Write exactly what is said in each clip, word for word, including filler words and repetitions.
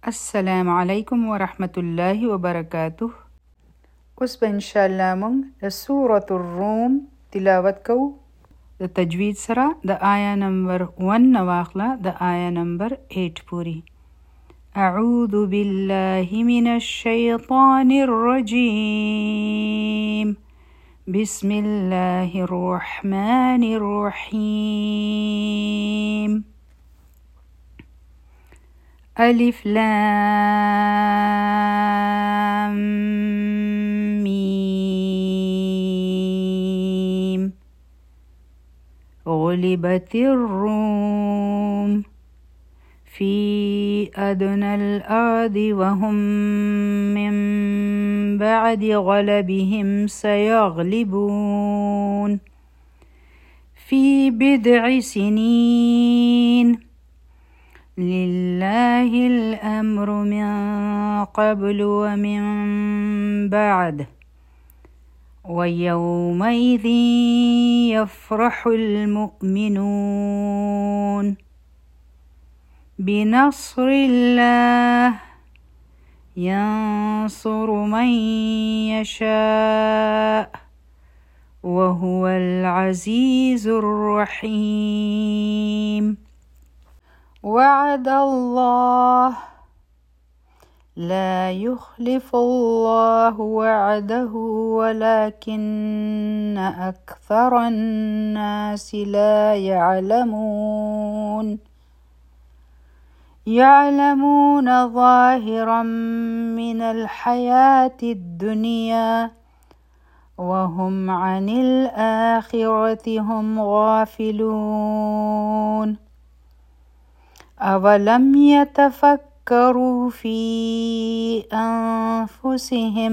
अस्सलामु अलैकुम व रहमतुल्लाहि व बरकातुह। उस पे इंशाअल्लाह मंग द सूरतुर रूम तिलावत को द तजवीद सरा द आया नंबर वन नवाखला द आया नंबर एट पूरी। अऊदु बिल्लाहि मिनश शैतानिर रजीम बिस्मिल्लाहिर रहमानिर रहीम। अलिफ लाम मीम गुलिबतिर रूम फी अदनल अर्दि वहुम मिन बअदि गलबिहिम सयगलिबून फी बिदइ सिनीन लिल्लाहिल अम्रु मिन क़ब्लु व मिन बअद व यौमइज़िन यफ़रहुल मुअमिनून बिनस्रिल्लाह यंसुरु मन यशा व हुवल अज़ीज़ुर रहीम। वअदल्लाह ला युख़्लिफ़ुल्लाहु वअदहु वलाकिन्न अक्सरन्नासि ला यअलमून यअलमून ज़ाहिरम मिनल हयातिद दुनिया वहुम अनिल आखिरति हुम गाफ़िलून। अवलम यतफ़क्करू फ़ी अन्फ़ुसिहिम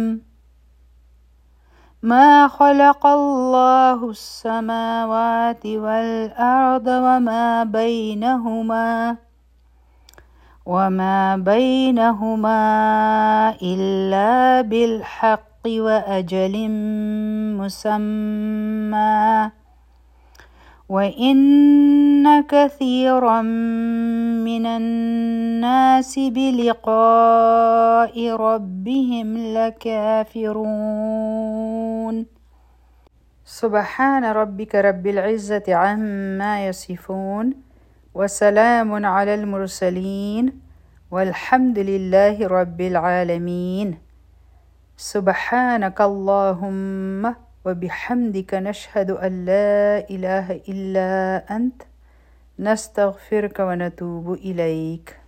मा ख़लक़ल्लाहुस समावाति वल अर्द वमा बैनहुमा वमा बैनहुमा इल्ला बिल्हक़्क़ि व अजलिम मुसम्मा व इन्न कसीरम मिनन्नासि बिलिक़ाइ रब्बिहिम लकाफ़िरून। सुब्हान रब्बिक रब्बिल इज़्ज़ति अम्मा यसिफ़ून व सलामुन अलल मुरसलीन वल्हम्दुलिल्लाहि रब्बिल आलमीन। सुब्हानक अल्लाहुम्मा व बिहम्दिक नशहदु अन ला इलाहा इल्ला अंत नस्तग़फिरुक व नतूबु इलैक।